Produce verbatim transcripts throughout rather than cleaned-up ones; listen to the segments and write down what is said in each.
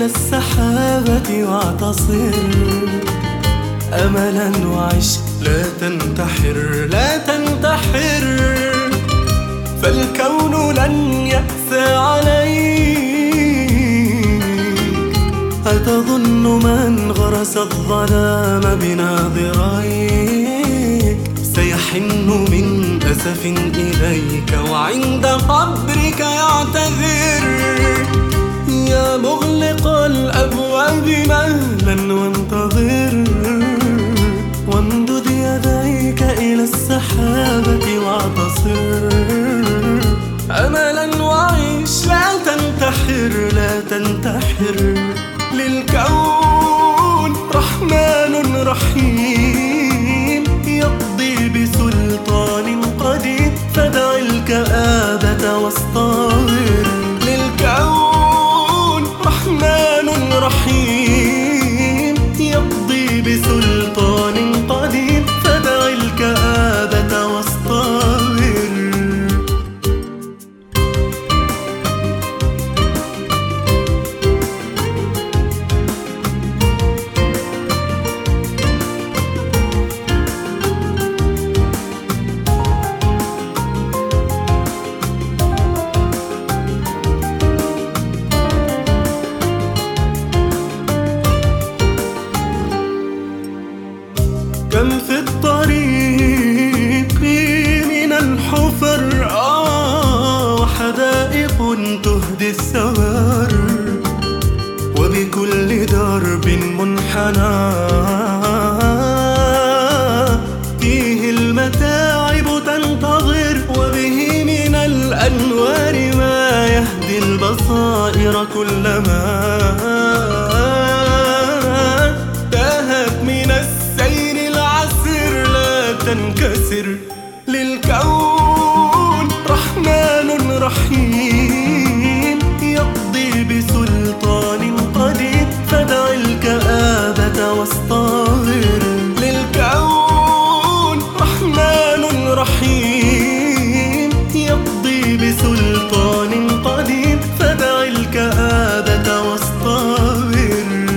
السحابة واعتصر أملا وعش، لا تنتحر لا تنتحر، فالكون لن يأسى عليك. أتظن من غرس الظلام بناظريك سيحن من أسف إليك وعند قبرك يعتذر؟ يا مغلق الأبواب مهلا وانتظر، وامدد يديك إلى السحابة واعتصر أملا وعيش، لا تنتحر لا تنتحر، للكون رحمن رحيم يقضي بسلطان قدير، فدع الكآبة واصطبر. للكون رحمن رحيم يقضي بسلطان قدير، فدع الكآبة واصطبر. كم في الطريق من الحفر آه وحدائق تهدي الثمر، وبكل درب منحنى فيه المتاعب تنتظر، وبه من الأنوار ما يهدي البصائر كلما تاهت من السير العسر لا تنكسر. للكون رحمن رحيم يقضي بسلطان قدير، فدع الكآبة واصطبر. للكون رحمن رحيم يقضي بسلطان قدير، فدع الكآبة واصطبر.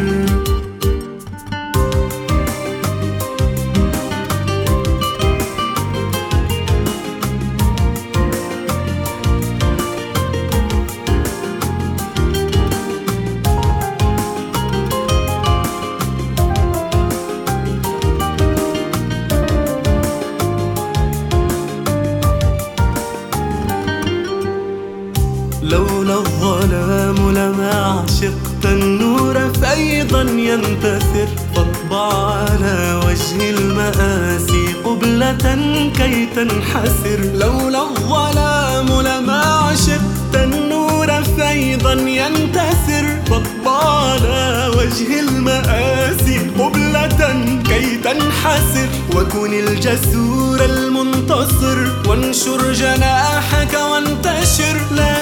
لولا الظلام لما عشقت النور فأيضا ينتثر، فاطبع على وجه المآسي قبلة كي تنحسر. لولا الظلام لما عشقت النور فأيضا ينتثر، فاطبع على وجه المآسي قبلة كي تنحسر. وكن الجسور المنتصر وانشر جناحك وانتشر، لا